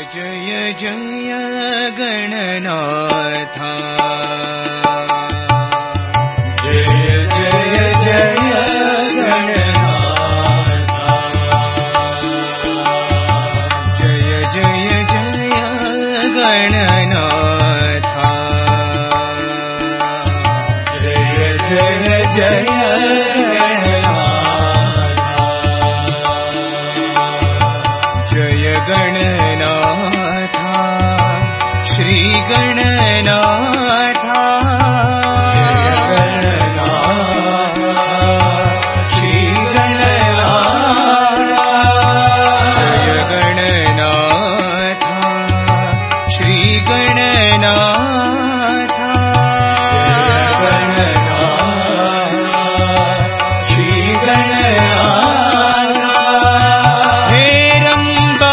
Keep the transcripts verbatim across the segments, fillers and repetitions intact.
जय जय गणनाथा जय जय जय गणनाथा जय जय जय गणनाथा जय जय जय जय गणनाथा श्री गणनाथा श्री गणनाथा जय गणनाथा श्री गणनाथा श्री गणनाथा हे रंबा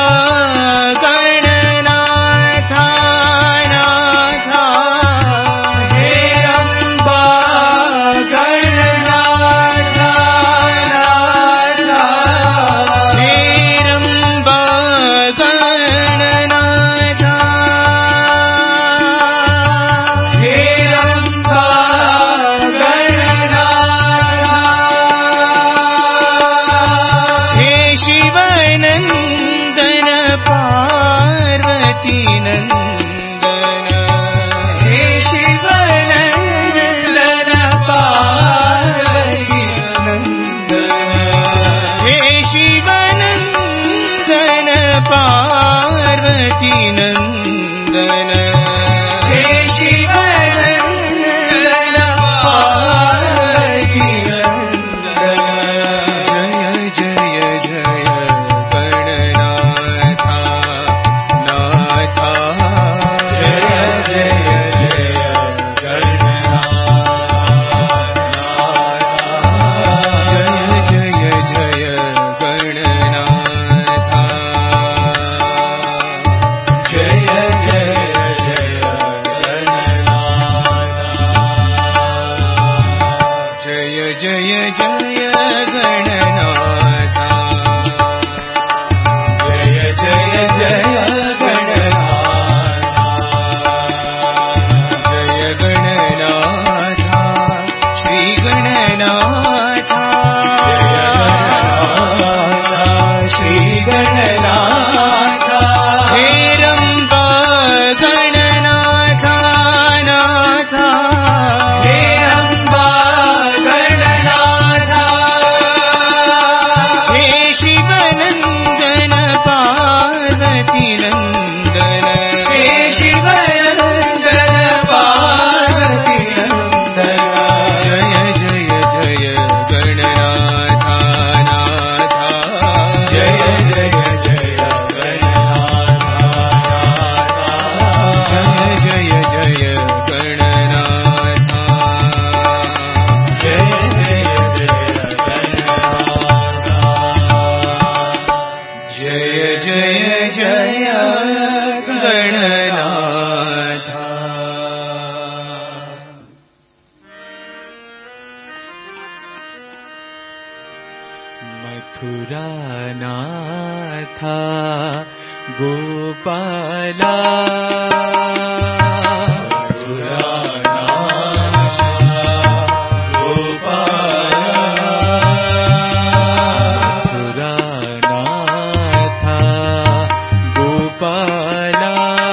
गणनाथा नाथा हे रंबा गणनाथा नाथा हे रंबा गणनाथा हे रंबा गणनाथा हे शिवनंदन पार्वती नंदन हे शिवनंदन पार्वती नंदन हे शिवनंदन पार्वती नंदन हे शिवनंदन पार्वती नंदन जय जय जय गणनाथा नाथा जय जय जय गणनाथा जय जय जय गणनाथा जय जय जय गणनाथा जय जय जय गणनाथा जय जय जय गणनाथा जय गणनाथा श्री गणनाथा श्री गणनाथा हे रंबा गणनाथा नाथा हे रंबा गणनाथा हे शिवनंदन पार्वती नंदन हे शिवनंदन पार्वती नंदन जय जय जय गणनाथा नाथा जय जय जय गणनाथा जय जय जय गणनाथा जय जय जय गणनाथा जय जय जय गणनाथा मथुरानाथा गोपाला मथुरानाथा गोपाला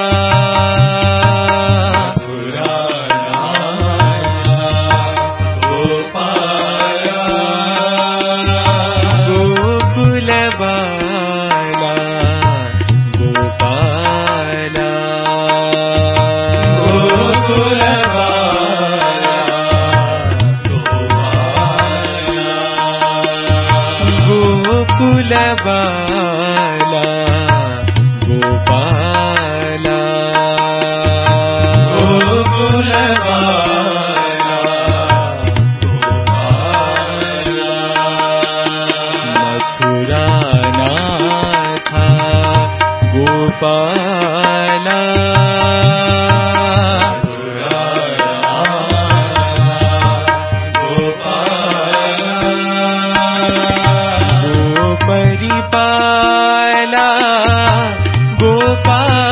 गोकुलबाला गोपाला गोकुलबाला गोपाला गोकुलबाला गोपाला मथुरानाथा गोपाला गोपरिपाला गोपाला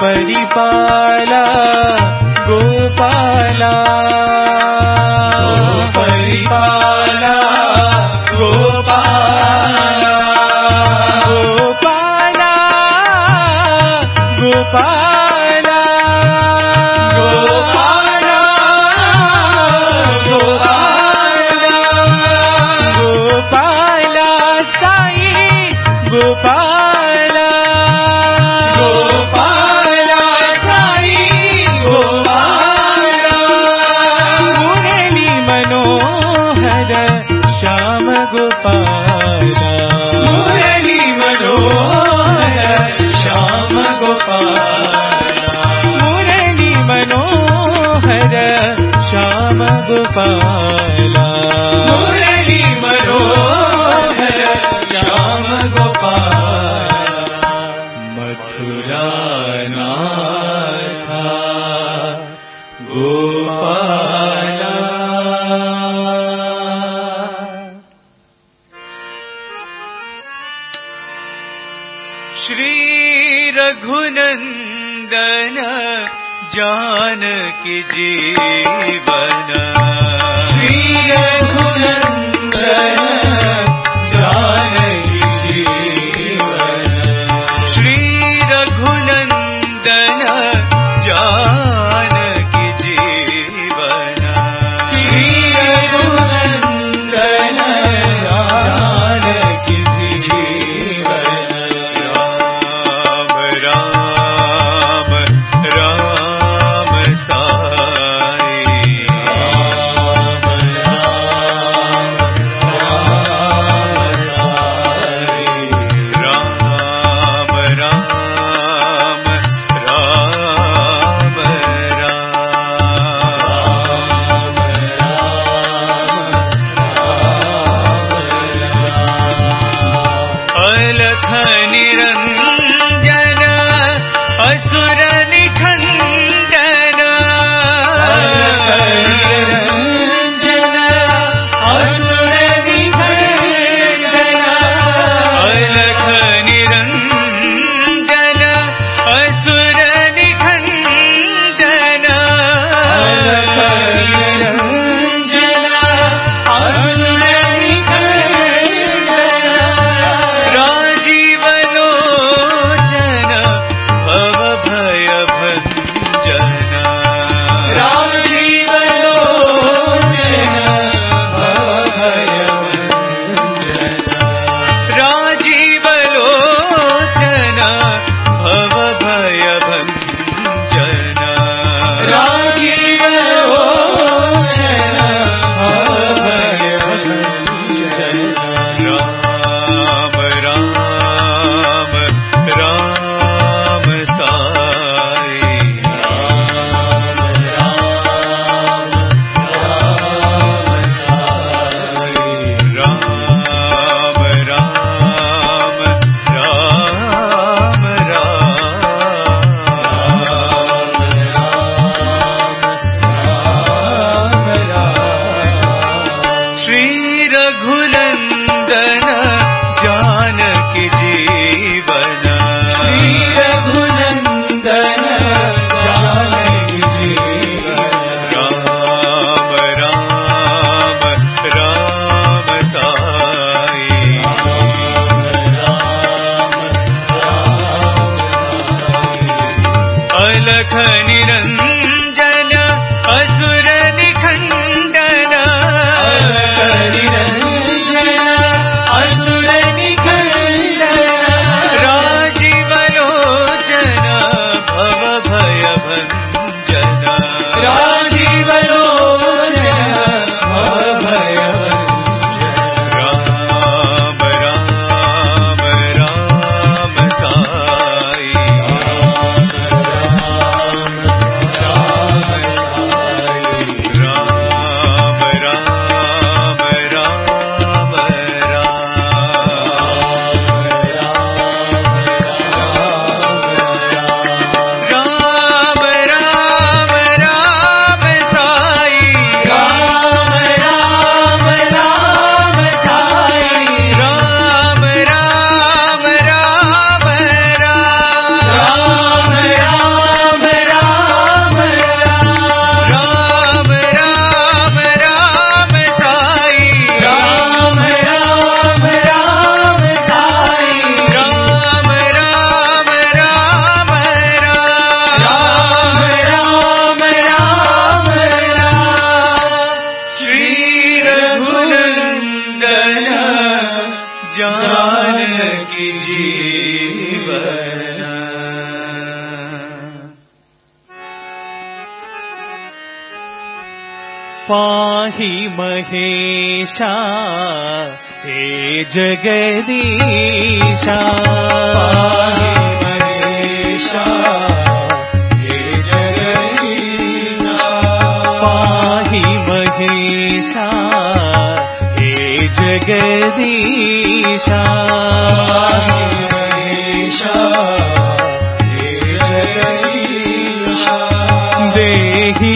परिपाला गोपाला परिपाला गोपाला गोपाला गोपाला गोपाला गोपाला गोपाला साई गोपाला गोपाला साई गोपाला मुरली मनोहर श्याम गोपाला मुरली मनोहर श्याम गोपाला मुरली मनोहर श्याम गोपाला मुरली मनोहर श्याम गोपाला मथुरा नाथा गोपाला श्री रघुनंदन जानकी जीवन श्री रघुनंदन जानकी जीवन श्री रघुनंदन जानकी जीवन श्री रघुनंदन जानकी जीवन राम राम राम साई राम राम राम साई राम राम राम राम अलख निरंजन असुर निखंडन अलख निरंजन असुर निखंडन अलख निरंजन असुर निखंडन अलख निरंजन असुर निखंडन राजीव लोचन भव भय भंजन राजीव लोचन भव भय भंजन राजीव लोचन भव भय भंजन राजीव लोचन भव भय भंजन राम राम राम साई राम राम राम साई राम राम राम राम श्री रघुनंदन जानकी जीवन श्री रघुनंदन जानकी जीवन राम राम राम साई राम राम अलख निरंजन असुर निखंडन अलख निरंजन असुर निखंडन राजीव लोचन भव भय भंजन राजीव लोचन भव भय भंजन राम राम राम साई राम राम पाहि महेशा हे जगदीशा पाहि महेशा हे जगदीशा पाहि महेशा हे जगदीशा पाहि महेशा हे जगदीशा देहि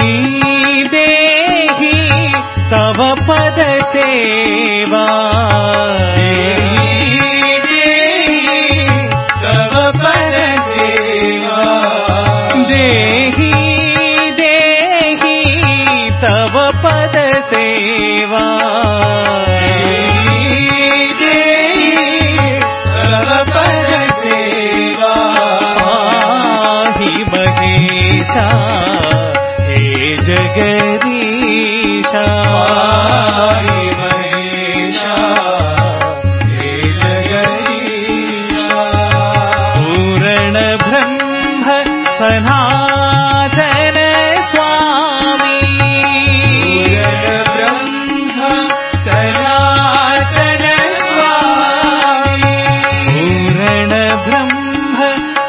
तव पद सेवा तव पद सेवा देहि देहि तव पद सेवा देहि तव पद सेवा पाहि महेशा हे जगदीशा पाहि महेशा हे जगदीशा पूर्ण ब्रह्म सनातन स्वामी पूर्ण ब्रह्म सनातन स्वामी पूर्ण ब्रह्म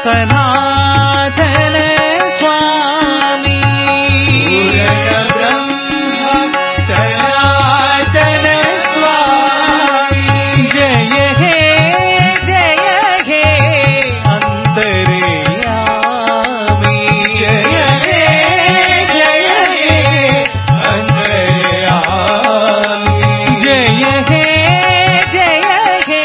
सनातन स्वामी पूर्ण ब्रह्म सनातन स्वामी जय हे जय हे अंतर्यामी जय हे जय हे अंतर्यामी जय हे जय हे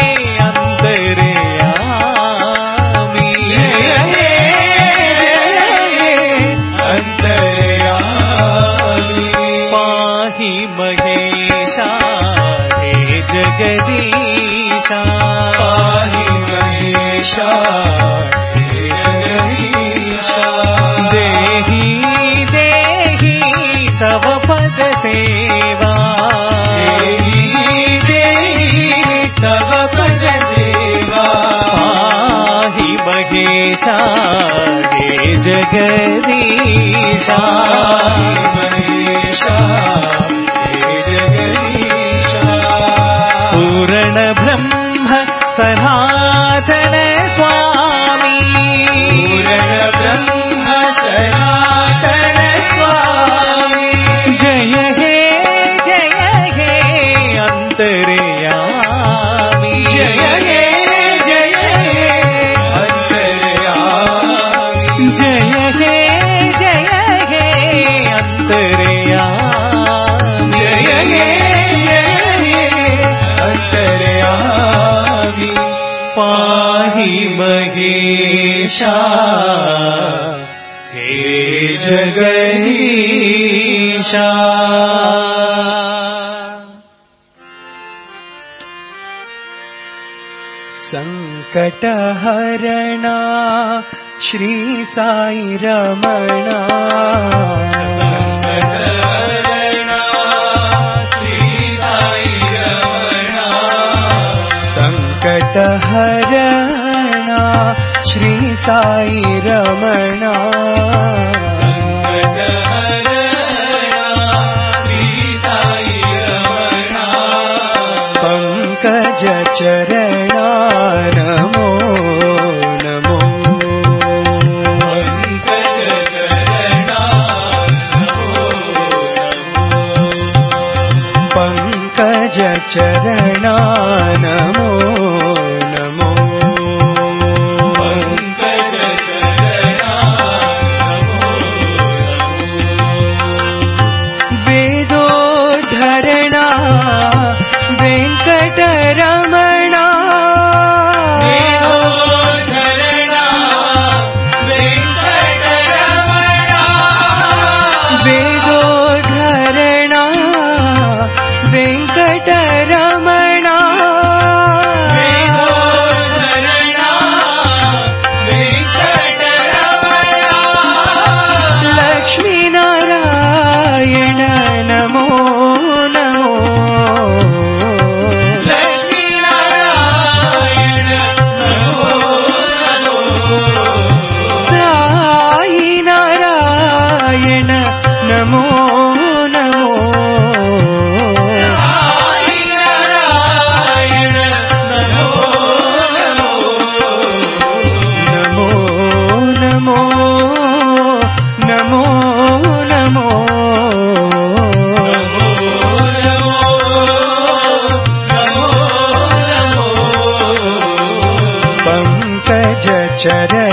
अंतर्यामी जय हे जय हे अंतर्यामी पाहि महेशा हे जगदीशा पाहि महेशा हे जगदीशा देहि देहि तव पद सेवा देहि देहि तव पद सेवा पाहि महेशा हे जगदीशा महेशा हे जगदीशा पूर्ण ब्रह्म सनातन स्वामी पूर्ण ब्रह्म सनातन स्वामी जय हे जय हे अंतर्यामी जय हे जय हे अंतर्यामी जय हे जय हे अंतर्यामी जय हे जय हे अंतर्यामी पाहि महेशा हे जगदीशा संकटहरणा श्री साई रमणा संकटहरणा श्री साई रमणा संकटहरणा श्री साई रमणा पंकज चरणा नमो नमो पंकज चरणा नमो नमो पंकज चरणा नमो नमो पंकज चरणा नमो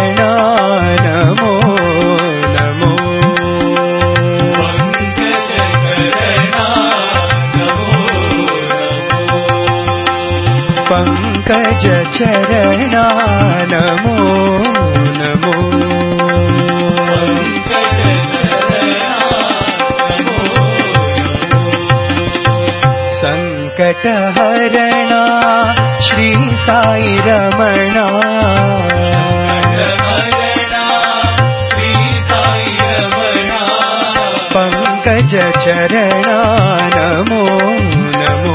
चरणा नमो नमो पंकज चरणा नमो नमो संकट हरणा श्री साई रमणा पंकज चरणा नमो नमो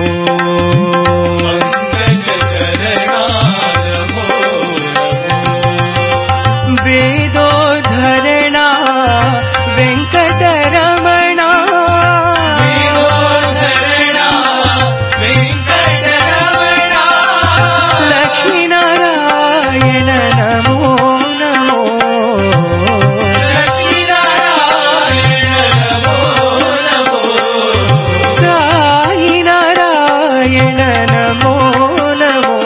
वेदो धरणा वेंकटरमणा लक्ष्मी नारायण नमो नमो साई नारायण नमो नमो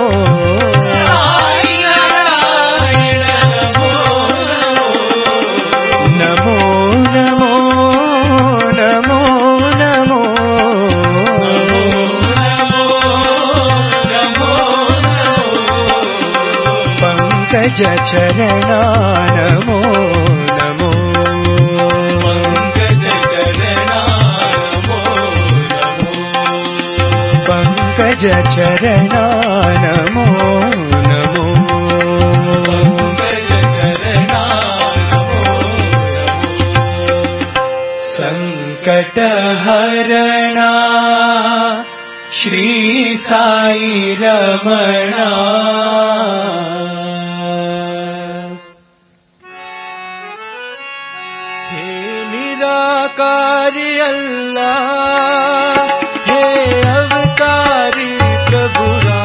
नमो नमो नमो नमो पंकज चरणा नमो नमो पंकज चरणा नमो नमो संकट हरणा श्री साई रमणा हे निराकारी अल्लाह हे अवतारी प्रभुरा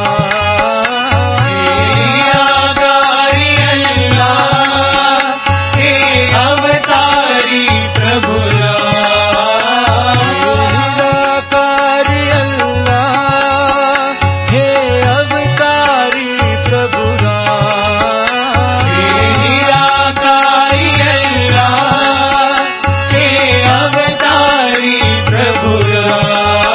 निराकारी अल्लाह हे अवतारी प्रभुरा निराकारी अल्लाह हे अवतारी प्रभुरा निराकारी अल्लाह हे अवतारी प्रभुरा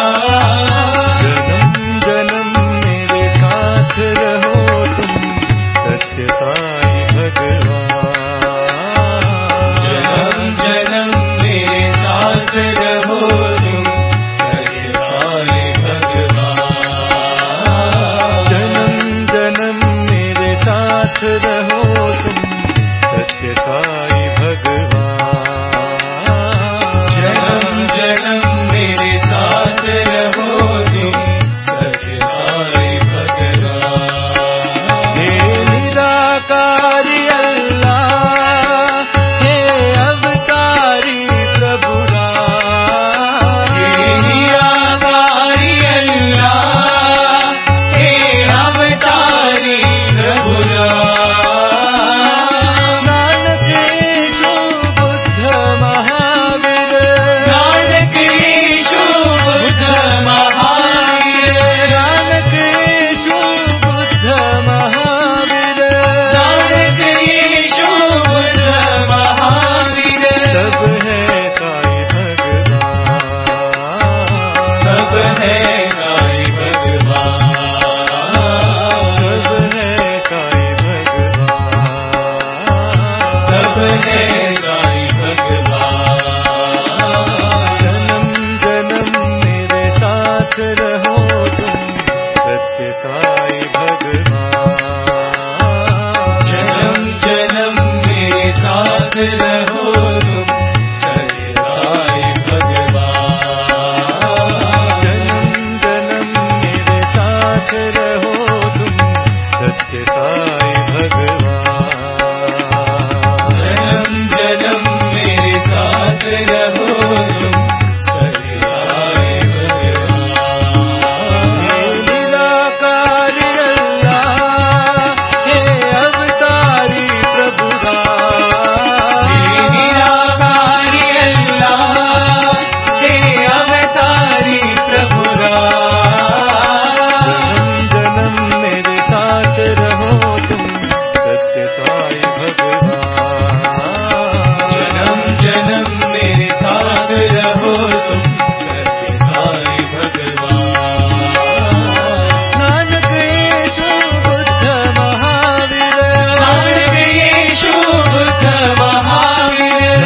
भगवान। जन्म जन्म मेरे साथ रहो तुम सत्य साई भगवान। नानक यीशु बुद्ध महावीर, नानक यीशु बुद्ध महावीर,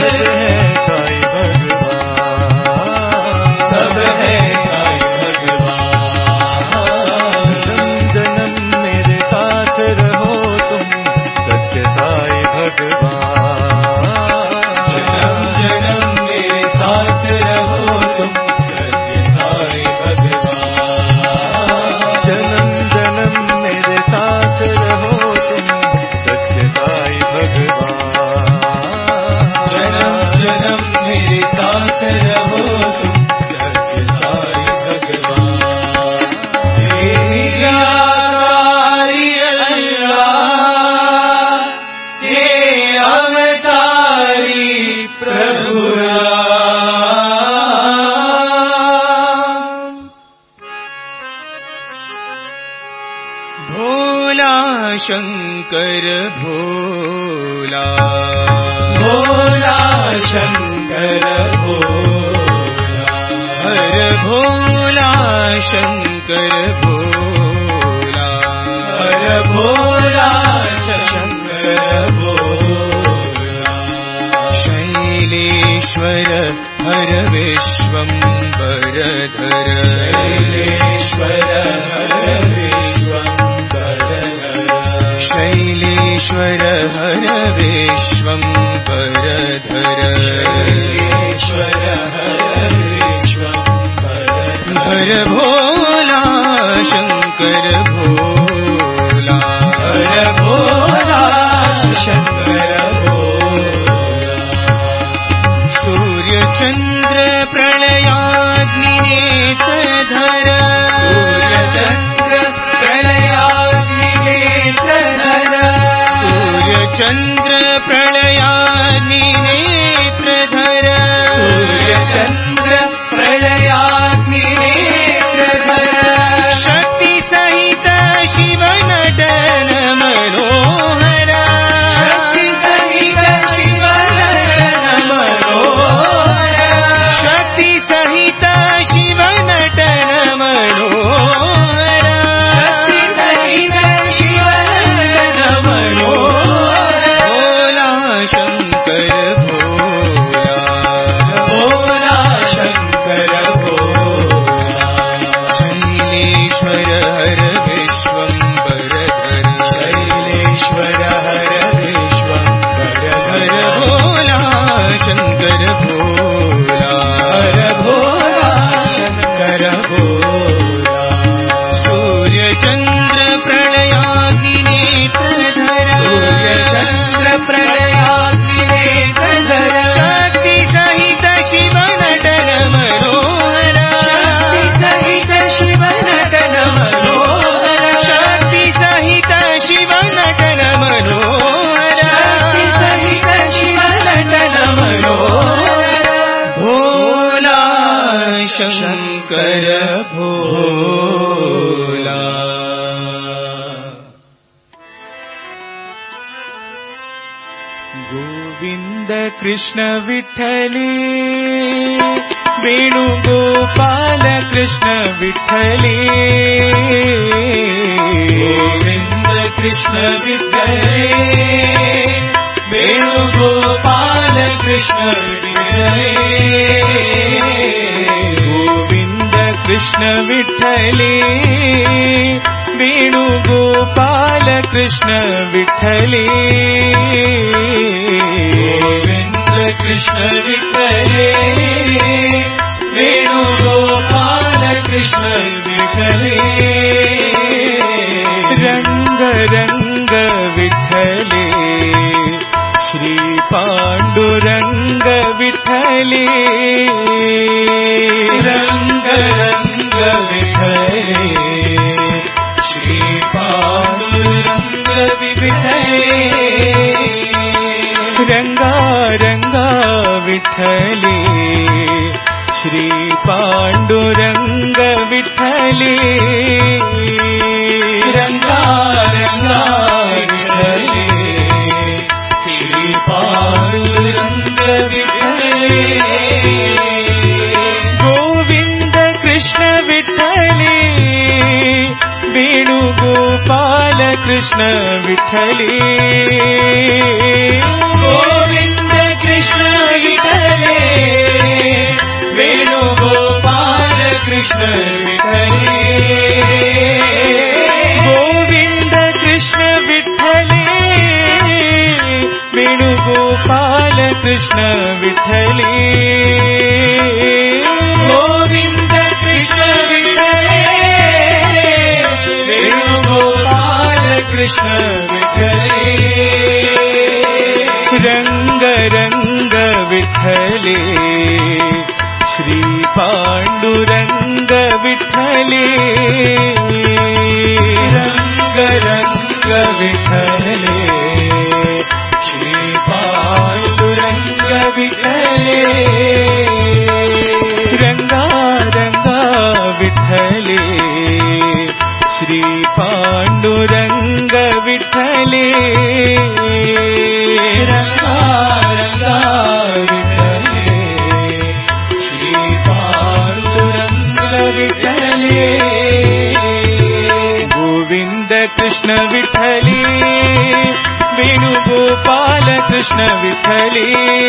सब है साई भगवान। सब है साई भगवान। जन्म जन्म मेरे साथ रहो तुम सत्य साई भगवान। जन्म जन्म मेरे साथ रहो तुम सत्य साई भगवान। जन्म जन्म मेरे साथ रहो तुम सत्य साई भगवान। जन्म जन्म मेरे साथ रहो तुम सत्य साई भगवान। हे निराकारी अल्लाह, हे अवतारी प्रभु राम। भोला शंकर भोला, भोला शंकर भोला, हर भोला शंकर भोला, हर भोला शंकर भोला। शैलेश्वर हर विश्वम्बरधर, शैलेश्वर हर विश्वम्बरधर, शैलेश्वर हर विश्वम्बरधर, शैलेश्वर हर विश्वम्बरधर। हर भोला शंकर भोला, हर भोला शंकर भोला। सूर्य चंद्र प्रलयाग्नि नेत्रधर, सूर्य चंद्र प्रलयाग्नि नेत्रधर, सूर्य चंद्र प्रलयाग्नि नेत्रधर, सूर्य चंद्र प्रलयाग्नि नेत्रधर। शक्ति सहित शिव नटन मनोहर, शक्ति सहित शिव नटन मनोहर, शक्ति सहित शिव नटन मनोहर, शक्ति सहित शिव नटन मनोहर। भोला शंकर भोला, भोला शंकर भोला। शैलेश्वर हर विश्वम्बरधर, शैलेश्वर हर विश्वम्बरधर। हर भोला शंकर भोला, हर भोला शंकर भोला। सूर्य चंद्र प्रलयाग्नि नेत्रधर, सूर्य चंद्र प्रलयाग्नि नेत्रधर। शक्ति सहित शिव नटन मनोहर, शक्ति सहित शिव नटन मनोहर, शक्ति सहित शिव नटन मनोहर, शक्ति सहित शिव नटन मनोहर। भोला शंकर भोला। गोविंद कृष्ण विठ्ठली, वेणुगोपाल कृष्ण विठ्ठली, गोविंद कृष्ण विठ्ठले, वेणुगोपाल कृष्ण विठ्ठले। गोविंद कृष्ण विठ्ठली, वेणुगोपाल कृष्ण विठ्ठली, गोविंद कृष्ण विठ्ठले, वेणुगोपाल कृष्ण विठ्ठले। रंग रंग विठ्ठले, श्री पांडुरंग विठ्ठले, रंग रंग विठ्ठले, श्री पांडुरंग विठ्ठले। कृष्ण विठ्ठले गोविंद कृष्ण विठ्ठले वेणुगोपाल कृष्ण विठ्ठले गोविंद कृष्ण विठ्ठले वेणुगोपाल कृष्ण विठ्ठले गोविंद कृष्ण विठ्ठले वेणुगोपाल कृष्ण विठ्ठले रंग रंग विठ्ठले श्री पांडुरंग विठ्ठले रंग रंग विठ्ठले श्री पांडुरंग विठ्ठले रंगा रंगा विठ्ठले श्री पांडुरंग विठ्ठले रंगा रंगा विठ्ठले श्री पांडुरंग विठ्ठले गोविंद कृष्ण विठ्ठले वेणुगोपाल कृष्ण विठ्ठले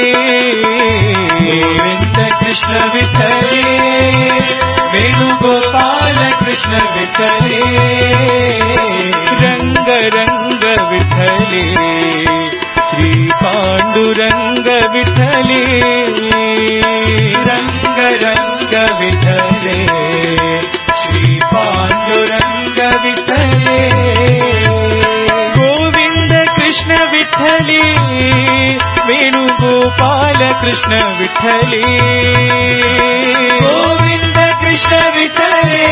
गोविंद कृष्ण विठ्ठले वेणुगोपाल कृष्ण विठ्ठले रंग रंग विठ्ठले श्री पांडुरंग विठ्ठले रंग रंग विठ्ठले श्री पांडुरंग विठ्ठले गोविंद कृष्ण विठ्ठले वेणुगोपाल कृष्ण विठ्ठले गोविंद कृष्ण विठ्ठले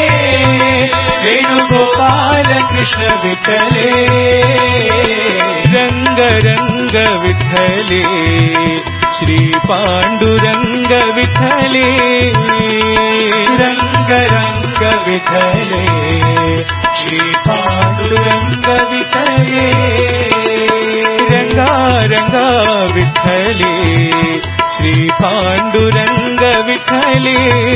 वेणुगोपाल कृष्ण विठ्ठले रंग रंग विठ्ठले श्री पांडुरंग विठ्ठले रंग रंग विठ्ठले श्री पांडुरंग विठ्ठले रंगा रंगा विठ्ठले श्री पांडुरंग विठ्ठले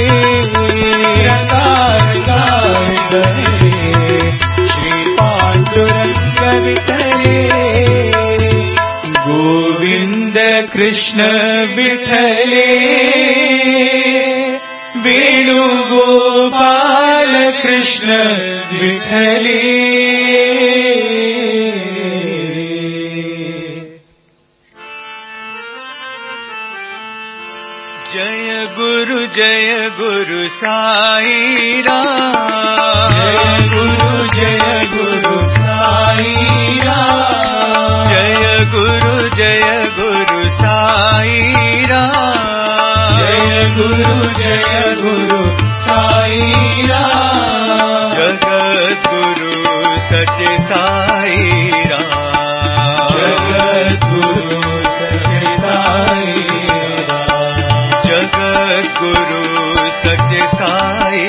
रंगा रंगा विठ्ठले श्री पांडुरंग विठ्ठले गोविंद कृष्ण विठ्ठले वेणुगोपाल कृष्ण विठ्ठले जय गुरु जय गुरु साई राम जय गुरु जय गुरु साई राम जय गुरु जय गुरु साई राम जय गुरु जय गुरु साई राम जगत गुरु सत्य साई राम जगत गुरु सत्य साई राम जगत गुरु सत्य साई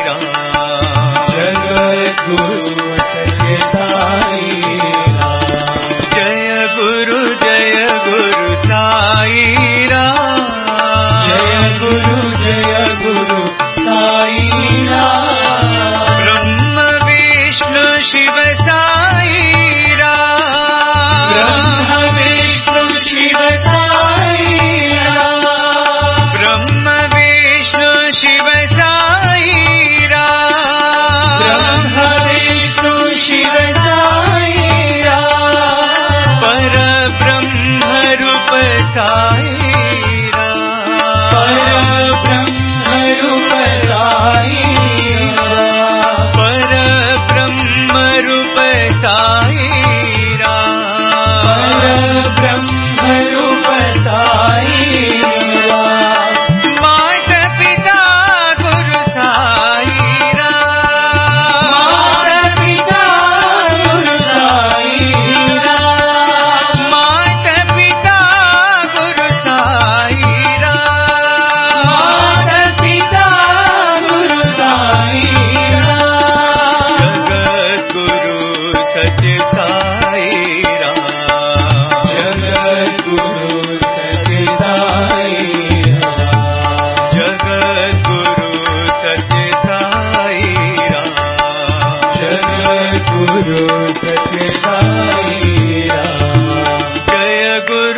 राम जगत गुरु सत्य साई राम जय गुरु जय गुरु साई राम जय गुरु जय गुरु साई राम ब्रह्म विष्णु शिव साई राम ब्रह्म विष्णु शिव साई राम ब्रह्म विष्णु शिव साई राम ब्रह्म विष्णु शिव साई राम पर ब्रह्म रूप साई राम पर ब्रह्म रूप साई राम पर ब्रह्म रूप साई राम पर ब्रह्म रूप साई राम मात पिता गुरु साई राम माता पिता गुरु साई राम मात पिता गुरु साई राम माता पिता गुरु साई राम जगत गुरु सत्य साई राम जगत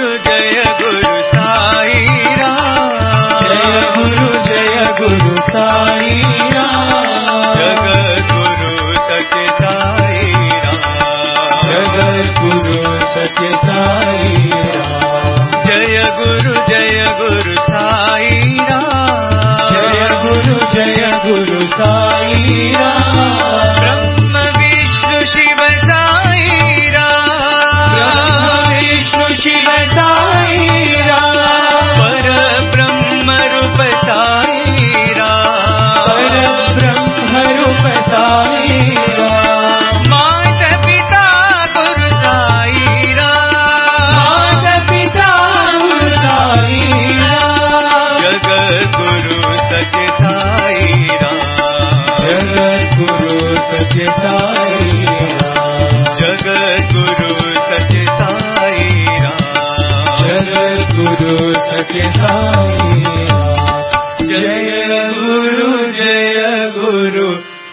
गुरु जय गुरु साई राम। जय गुरु जय गुरु साई राम। जगत गुरु सत्य साई राम। जगत गुरु सत्य साई राम। जय गुरु जय गुरु साई राम। जय गुरु जय गुरु साई राम। ब्रह्म विष्णु शिव साई राम। ब्रह्म विष्णु शिव साई राम। पर ब्रह्म रूप साई राम। पर ब्रह्म रूप साई राम। माता पिता गुरु साई राम। माता पिता गुरु साई राम। जगत गुरु सत्य साई राम। जगत गुरु सत्य साई राम। जगत गुरु सत्य साई राम। जगत गुरु सत्य साई राम। जय गुरु जय गुरु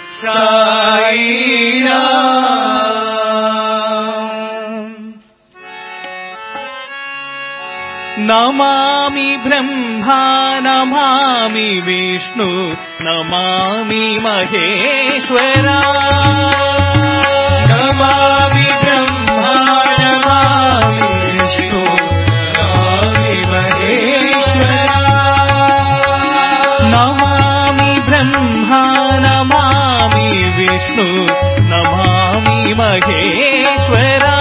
साई राम। नमामि ब्रह्मा नमामि विष्णु नमामि महेश्वरा। नमामि ब्रह्मा नमामि विष्णु नमामि महेश्वरा। नमामि ब्रह्मा नमामि विष्णु नमामि महेश्वरा।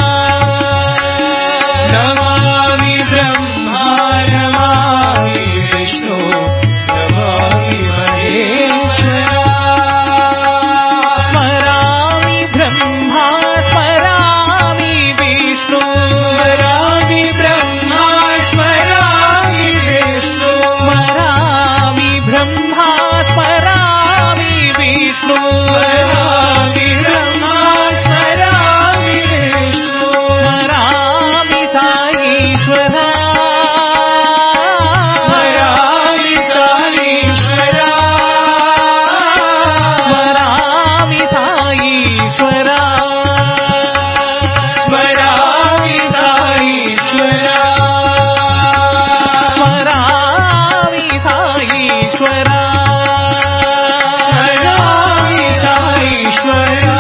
नमामि ब्रह्मा नमामि विष्णु नमामि महेश्वरा। स्मरामि ब्रह्मा स्मरामि विष्णु। स्मरामि ब्रह्मा स्मरामि विष्णु। स्मरामि ब्रह्मा स्मरामि विष्णु। स्मरामि ब्रह्मा स्मरामि विष्णु। स्मरामि साईश्वरा। स्मरामि साईश्वरा। स्मरामि साईश्वरा। स्मरामि साईश्वरा। स्मरामि साईश्वरा। स्मरामि साईश्वरा।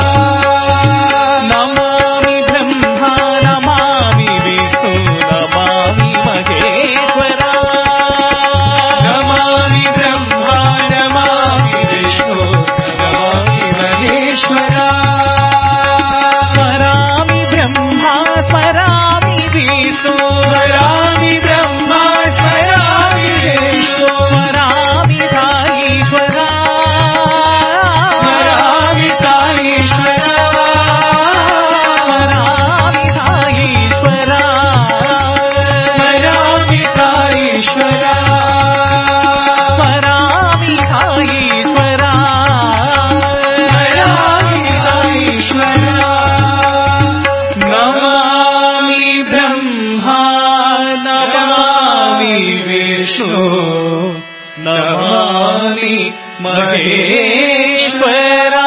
नमामि ब्रह्मा नमामि विष्णु नमामि महेश्वरा। नमामि ब्रह्मा नमामि विष्णु नमामि महेश्वरा। स्मरामि ब्रह्मा स्मरामि विष्णु। स्मरामि ब्रह्मा स्मरामि विष्णु। स्मरामि साईश्वरा। स्मरामि साईश्वरा। स्मरामि साईश्वरा। स्मरामि साईश्वरा। स्मरामि साईश्वरा। स्मरामि साईश्वरा। नमामि ब्रह्मा नमामि विष्णु नमामि महेश्वरा।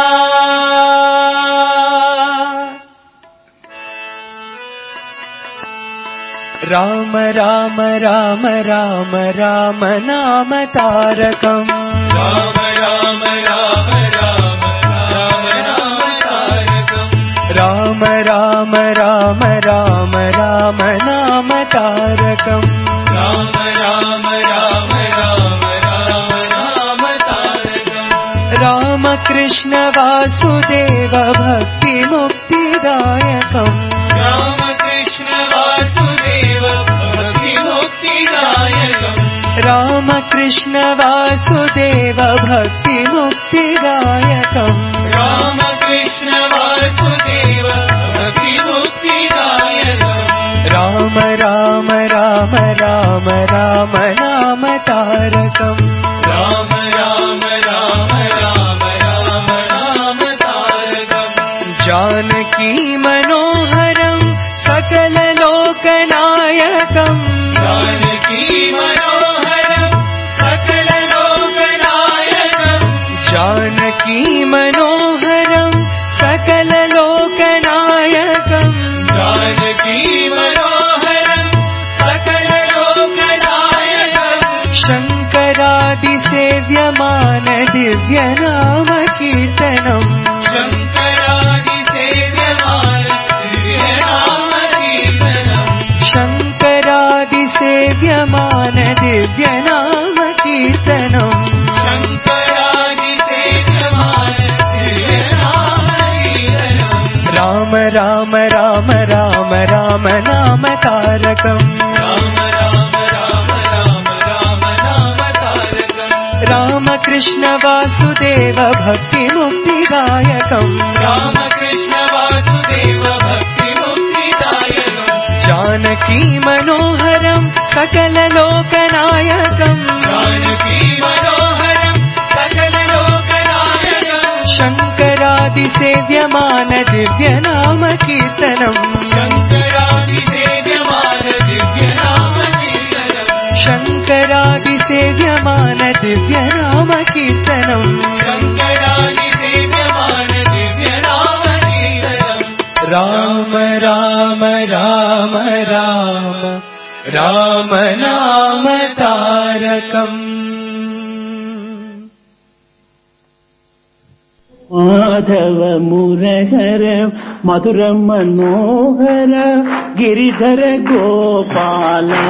राम राम राम राम राम नाम तारकम्। राम राम राम राम राम नाम तारकम्। राम राम राम राम राम नाम तारकम्। राम राम राम राम राम नाम तारकम्। राम कृष्ण वासुदेव भक्ति मुक्तिदायकम्। राम कृष्ण वासुदेव भक्ति मुक्तिदायकम्। राम कृष्ण वासुदेव भक्ति मुक्तिदायकम्। राम कृष्ण वासुदेव भक्ति मुक्तिदायकम्। राम राम राम राम राम नाम तारकम्। राम राम राम राम राम नाम तारकम्। जानकी मनोहरम् सकल लोकनायकम्। जानकी मनोहरम् सकल लोकनायकम्। जानकी मनोहरम् सकल लोकनायकम्। जानकी मनोहरम् दिव्य नाम कीर्तनम् शङ्करादिसेव्यमान दिव्य नाम कीर्तनम् राम राम राम राम राम नाम तारकम् राम कृष्ण वासुदेव भक्ति मुक्तिदायकम् जानकी मनोहरम् सकल लोकनायकम् शङ्करादिसेव्यमान दिव्य नाम कीर्तनम् शङ्करादिसेव्यमान दिव्य नाम कीर्तनम् राम राम राम राम राम नाम तारकम् माधव मुरहर मधुर मनोहर गिरिधर गोपाला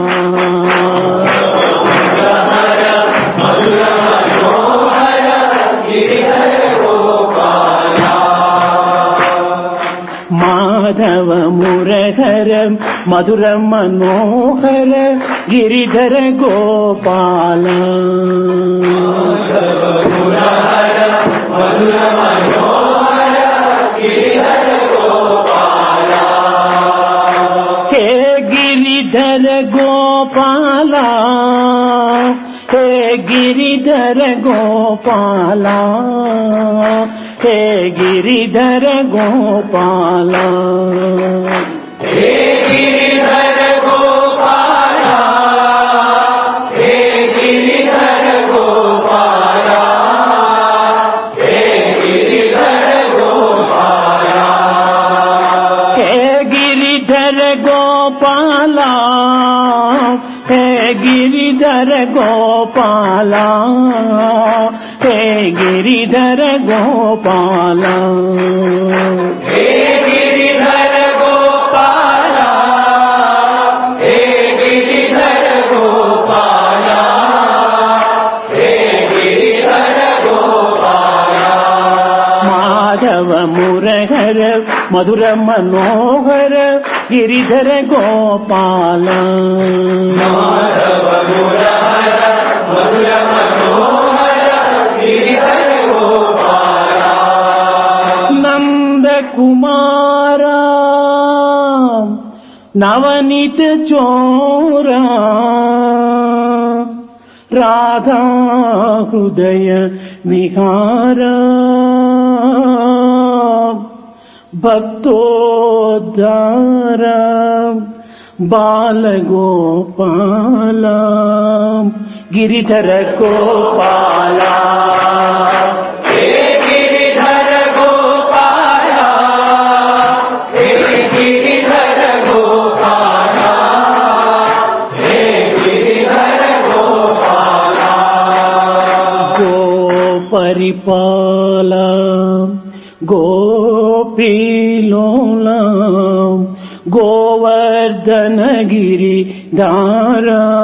माधव मुरहर मधुर मनोहर गिरिधर गोपाला मधुर मनोहर गिरिधर गोपाला हे गिरिधर गोपाला हे गिरिधर गोपाला हे गिरिधर गोपाला हे गिरिधर गोपाला हे गिरिधर गोपाला हे गिरिधर गोपाला हे गिरिधर गोपाला हे गिरिधर गोपाला हे गिरिधर गोपाला हे गिरिधर गोपाला हे गिरिधर गोपाला हे गिरिधर गोपाला माधव मुरहर मधुर मनोहर गिरिधर गोपाला माधव मुरहर मधुर मनोहर गिरिधर गोपाला नंद कुमारा नवनीत चोरा राधा हृदय विहारा भक्तोद्धारा बाल गोपाला गिरिधर गोपाला हे गिरिधर गोपाला हे गिरिधर गोपाला हे गिरिधर गोपाला गो परिपाला गोपीलोला गोवर्धन गिरिधारा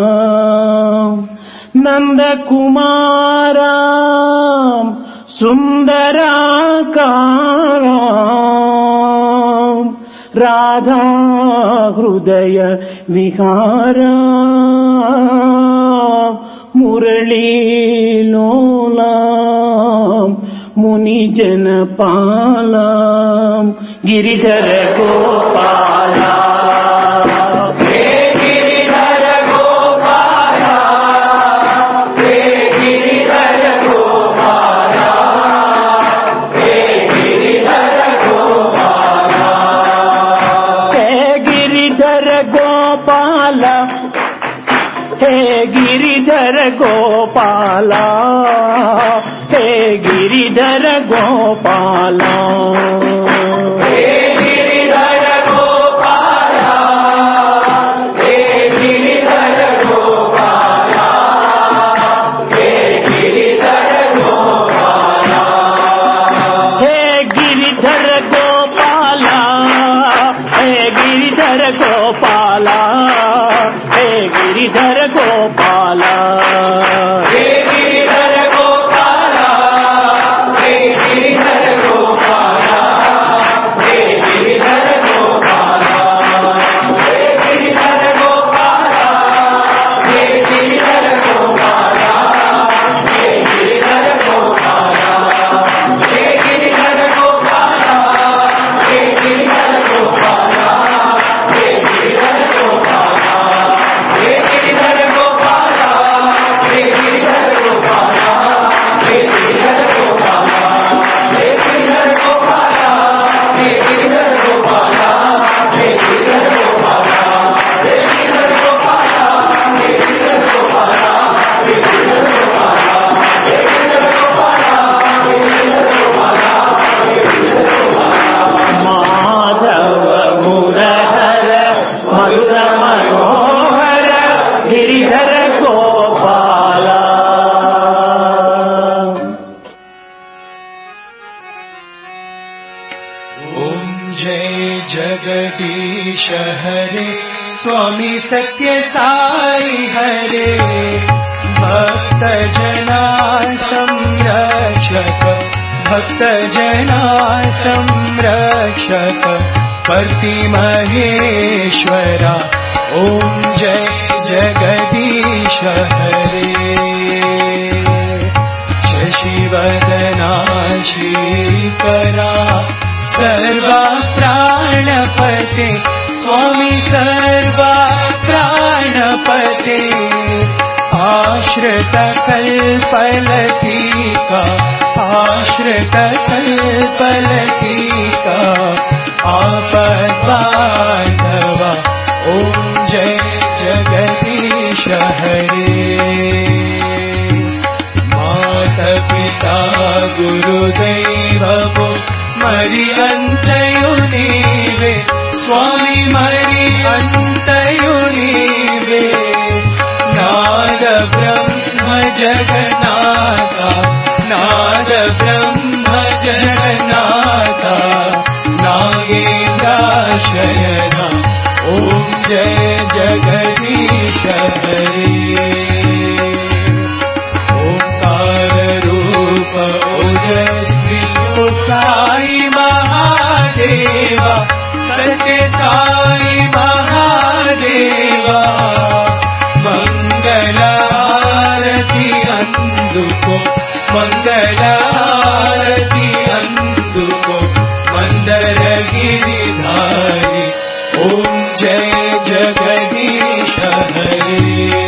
नंद कुमारा सुंदराकारा राधा हृदय विहारा मुरलीलोला मुनिजन पाला गिरिधर गोपाला हे गिरिधर गोपाला हे गिरिधर गोपाला हे गिरिधर गोपाला हे गिरिधर गोपाला हे गिरिधर गोपाला हे गिरिधर गोपाला हे गिरिधर गोपाला हे गिरिधर गोपाला हे गिरिधर स्वामी सत्य साई हरे भक्त जना संरक्षक भक्त जना संरक्षक कर्ति महेश्वरा ओम जय जगदीश हरे शशिवदना श्रीकरा सर्वा प्राणपते स्वामी सर्वा प्राणपते आश्रित कल्पलतिका आश्रित कल्पलतिका आपद्बान्धवा ओम जय जगदीश हरे माता पिता गुरुदैवो मरि अन्तयुनीवे स्वामी मरि अन्तयुनीवे नाद ब्रह्म जगन्नाथा नाद ब्रह्म जगन्नाथा नागेन्द्राशयना ओम जय जगदीश हरे ओंकार रूप ओजस्वी ओ साई महादेवा सत्य साई महादेवा मंगलारती अंदुको मंगलारती अंदुको मंदर गिरिधारी ओम जय जगदीश हरे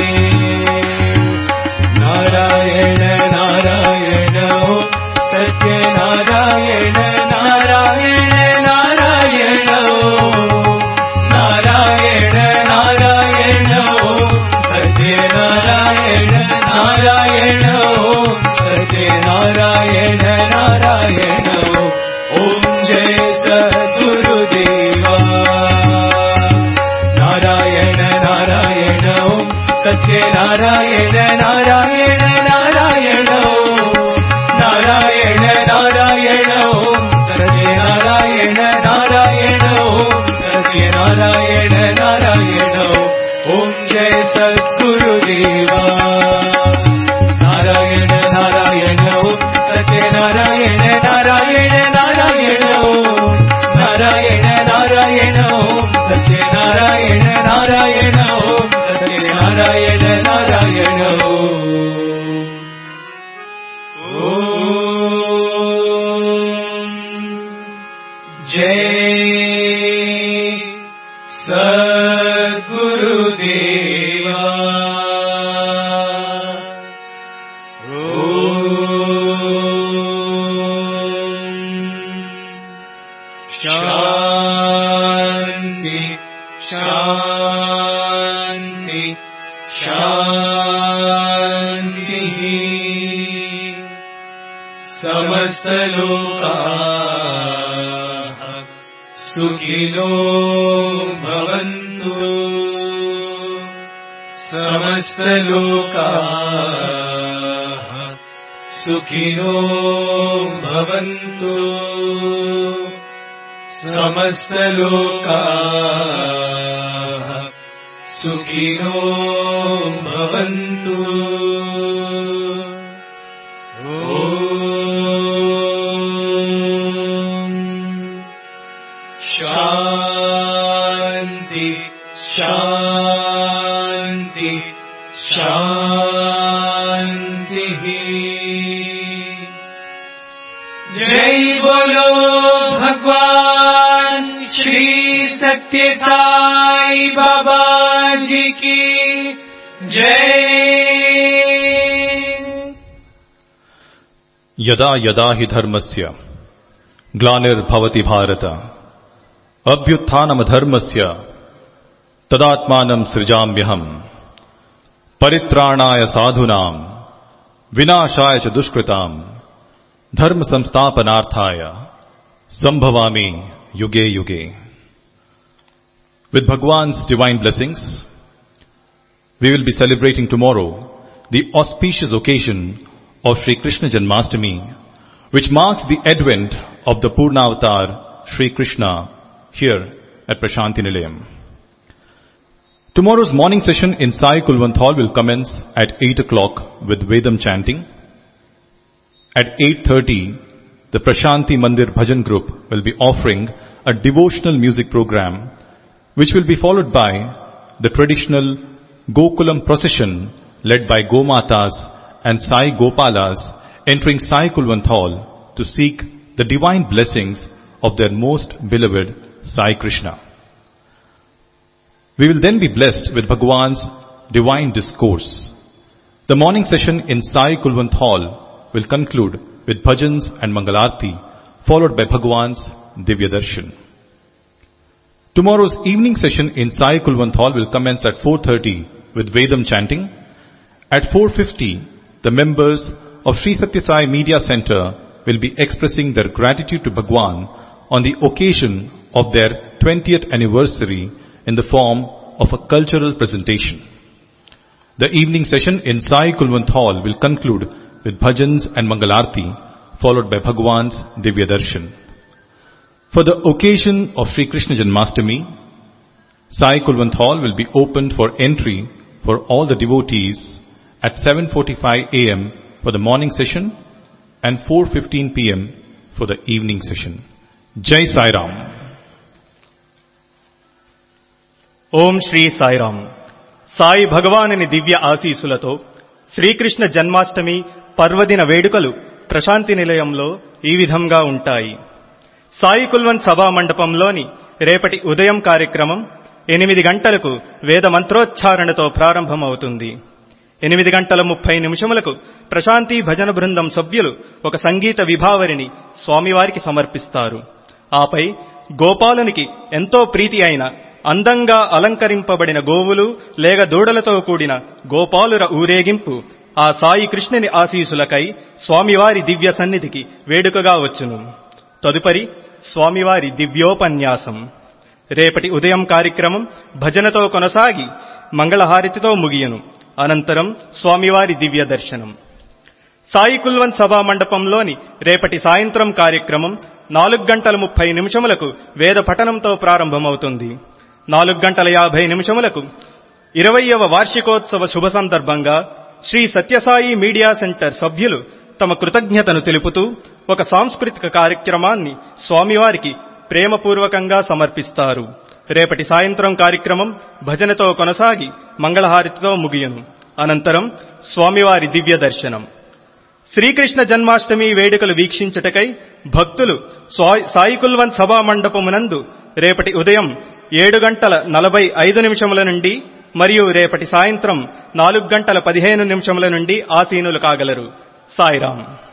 नारायण नारायण ओम सत्य नारायण नारायण नारायण ओम नारायण नारायण ओम सत्य नारायण नारायण ओम सत्य नारायण नारायण ओम जय सद्गुरुदेवा नारायण नारायण ओम सत्य नारायण नारायण नारायण ओम नारायण नारायण ओम सत्य नारायण नारायण ओम सत्य नारायण नारायण ओम जय सद्गुरुदेवा नारायण नारायण ओम सत्य नारायण नारायण नारायण ओम नारायण नारायण ओम सत्य नारायण नारायण ओम सत्य नारायण नारायण ओम जय सद्गुरुदेवा शांति शांति शांति समस्त लोकाः सुखिनो भवन्तु समस्त लोकाः सुखिनो भवन्तु समस्त लोकाः सुखिनो भवन्तु ओम शांति शांति शांति जय बोलो भगवान श्री सत्य साई बाबा जी की जय। यदा यदा हि धर्मस्य ग्लानिर्भवति भारत अभ्युत्थानमधर्मस्य तदात्मानं सृजाम्यहम् परित्राणाय साधूनां विनाशाय च दुष्कृतां धर्म संस्थापनार्थाय संभवामि युगे युगे। With Bhagwan's divine blessings, we will be celebrating tomorrow the auspicious occasion of Sri Krishna Janmashtami, which marks the advent of the Purnavatar Sri Krishna here at Prashanti Nilayam. Tomorrow's morning session in Sai Kulwant Hall will commence at eight o'clock with Vedam chanting. At eight thirty, the Prashanti Mandir Bhajan group will be offering a devotional music program, which will be followed by the traditional Gokulam procession led by Gomatas and Sai Gopalas entering Sai Kulwant Hall to seek the divine blessings of their most beloved Sai Krishna. We will then be blessed with Bhagwan's divine discourse. The morning session in Sai Kulwant Hall will conclude with bhajans and Mangalarti, followed by Bhagwan's Divya Darshan. Tomorrow's evening session in Sai Kulwant Hall will commence at four thirty with Vedam chanting. At four fifty, the members of Sri Satya Sai Media Center will be expressing their gratitude to Bhagwan on the occasion of their twentieth anniversary in the form of a cultural presentation. The evening session in Sai Kulwant Hall will conclude with bhajans and Mangalarti, followed by Bhagwan's Divya Darshan. For the occasion of Sri Krishna Janmashtami, Sai Kulwant Hall will be opened for entry for all the devotees at seven forty-five a.m. for the morning session and four fifteen p.m. for the evening session. Jai Sai Ram. ఓం శ్రీ సాయిరామ్. సాయి భగవానుని దివ్య ఆశీస్సులతో శ్రీకృష్ణ జన్మాష్టమి పర్వదిన వేడుకలు ప్రశాంతి నిలయంలో ఈ విధంగా ఉంటాయి. సాయి కుల్వంత్ సభా మండపంలోని రేపటి ఉదయం కార్యక్రమం ఎనిమిది గంటలకు వేద మంత్రోచ్చారణతో ప్రారంభమవుతుంది. ఎనిమిది గంటల ముప్పై నిమిషములకు ప్రశాంతి భజన బృందం సభ్యులు ఒక సంగీత విభావరిని స్వామివారికి సమర్పిస్తారు. ఆపై గోపాలునికి ఎంతో ప్రీతి అయిన అందంగా అలంకరింపబడిన గోవులు లేక దూడలతో కూడిన గోపాలుర ఊరేగింపు ఆ సాయి కృష్ణుని ఆశీసులకై స్వామివారి దివ్య సన్నిధికి వేడుకగా వచ్చును. తదుపరి స్వామివారి దివ్యోపన్యాసం. రేపటి ఉదయం కార్యక్రమం భజనతో కొనసాగి మంగళహారతితో ముగియను. అనంతరం స్వామివారి దివ్య దర్శనం. సాయి కుల్వంత్ సభా మండపంలోని రేపటి సాయంత్రం కార్యక్రమం నాలుగు గంటల ముప్పై నిమిషములకు వేద పఠనంతో ప్రారంభమవుతుంది. నాలుగు గంటల యాభై నిమిషములకు ఇరవయవ వార్షికోత్సవ శుభ సందర్భంగా శ్రీ సత్యసాయి మీడియా సెంటర్ సభ్యులు తమ కృతజ్ఞతను తెలుపుతూ ఒక సాంస్కృతిక కార్యక్రమాన్ని స్వామివారికి ప్రేమపూర్వకంగా సమర్పిస్తారు. రేపటి సాయంత్రం కార్యక్రమం భజనతో కొనసాగి మంగళహారతితో ముగియను. అనంతరం స్వామివారి దివ్య దర్శనం. శ్రీకృష్ణ జన్మాష్టమి వేడుకలు వీక్షించుటకై భక్తులు సాయి కుల్వంత్ సభా మండపమునందు రేపటి ఉదయం ఏడు గంటల నలభై ఐదు నిమిషముల నుండి మరియు రేపటి సాయంత్రం నాలుగు గంటల పదిహేను నిమిషముల నుండి ఆసీనులు కాగలరు. సాయిరాం.